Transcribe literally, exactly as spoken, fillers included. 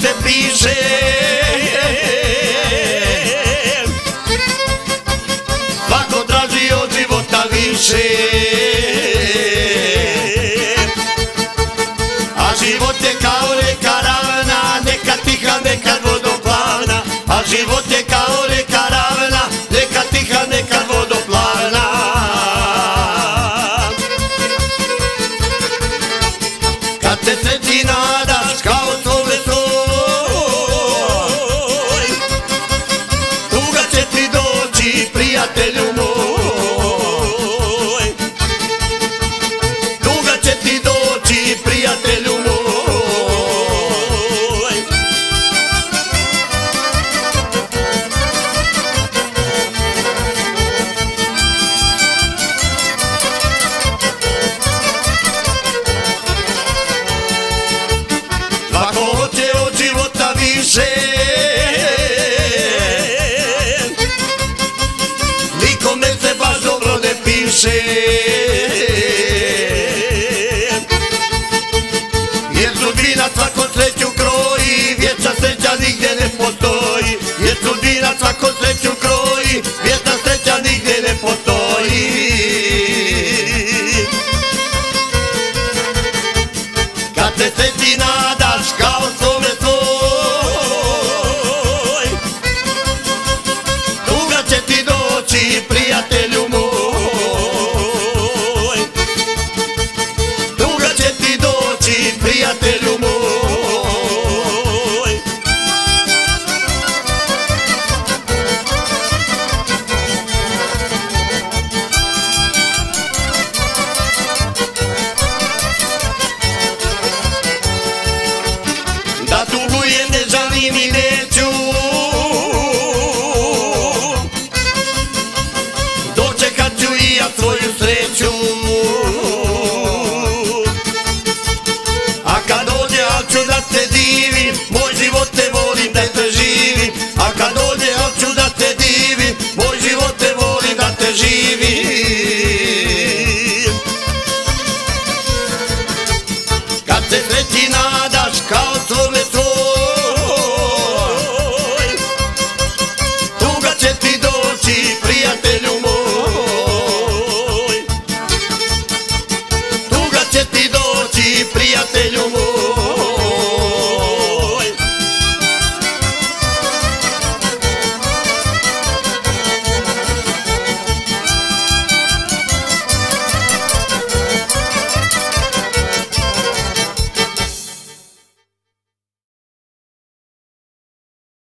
se piše, svako traži od života više, a život je kao reka ravna, nekad tiha, nekad vodoplavna, a život je kao reka ravna, nekad tiha, nekad vodoplavna. Kad se sreći nadaš kao svome svoj, tuga će ti doći, prijatelju moj, tuga će ti doći, prijatelju moj. Svako hoće od života više, nikome se baš dobro ne piše, jer sudbina svako sreću kroji, vječna sreća nigdje ne postoji, jer sudbina svako sreću kroji, vječna sreća nigdje ne postoji. Kad se sreći nadaš kao svome svoj, tuga će ti doći, prijatelju moj, tuga će ti doći, prijatelju moj. Da tugujem ne žalim i ne